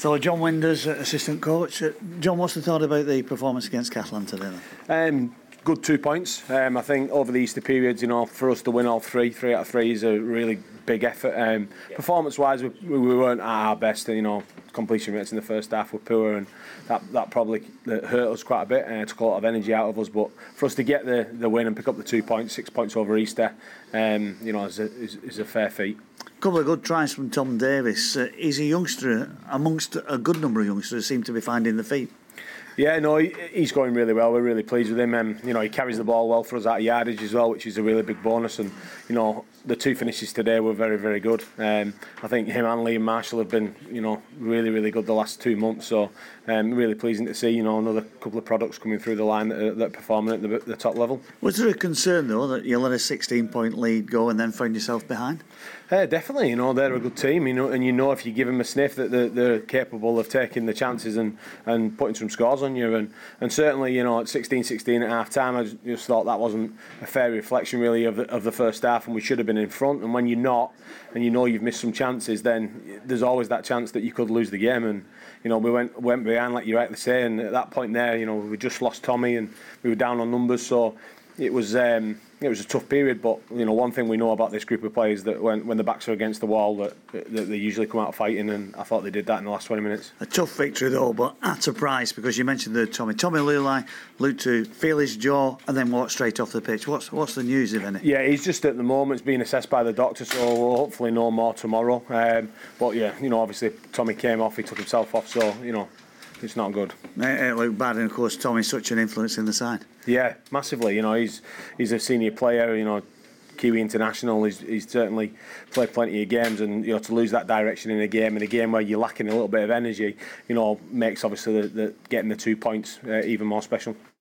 So John Winders, assistant coach. John, what's the thought about the performance against Catalan today? Good 2 points. I think over the Easter periods, for us to win all three out of three is a really big effort. Performance-wise, we weren't at our best. Completion rates in the first half were poor, and that probably hurt us quite a bit and took a lot of energy out of us. But for us to get the win and pick up the 2 points, 6 points over Easter, is a fair feat. A couple of good tries from Tom Davis. He's a youngster amongst a good number of youngsters who seem to be finding the feet. Yeah, no, he's going really well. We're really pleased with him. He carries the ball well for us out of yardage as well, which is a really big bonus. And the two finishes today were very, very good. I think him and Liam Marshall have been, really, really good the last 2 months. So really pleasing to see, another couple of products coming through the line that are performing at the top level. Was there a concern though that you let a 16-point lead go and then found yourself behind? Definitely. They're a good team. And if you give them a sniff that they're capable of taking the chances and putting some scores on you. And certainly, at 16-16 at half time, I just thought that wasn't a fair reflection really of the first half, and we should have been in front. And when you're not, and you've missed some chances, then there's always that chance that you could lose the game. And we went behind, like you rightly say, and at that point there, we just lost Tommy and we were down on numbers, so it was a tough period. But one thing we know about this group of players, that when the backs are against the wall, that they usually come out fighting, and I thought they did that in the last 20 minutes. A tough victory though, but at a price, because you mentioned the Tommy Leulai looked to feel his jaw and then walk straight off the pitch. What's the news, if any? Yeah, he's just at the moment being assessed by the doctor, so we'll hopefully know more tomorrow. But yeah, obviously Tommy came off, he took himself off, so it's not good. It looked bad, and of course Tommy's such an influence in the side. Yeah, massively. He's a senior player. Kiwi international. He's certainly played plenty of games, and to lose that direction in a game where you're lacking a little bit of energy, makes obviously the getting the 2 points even more special.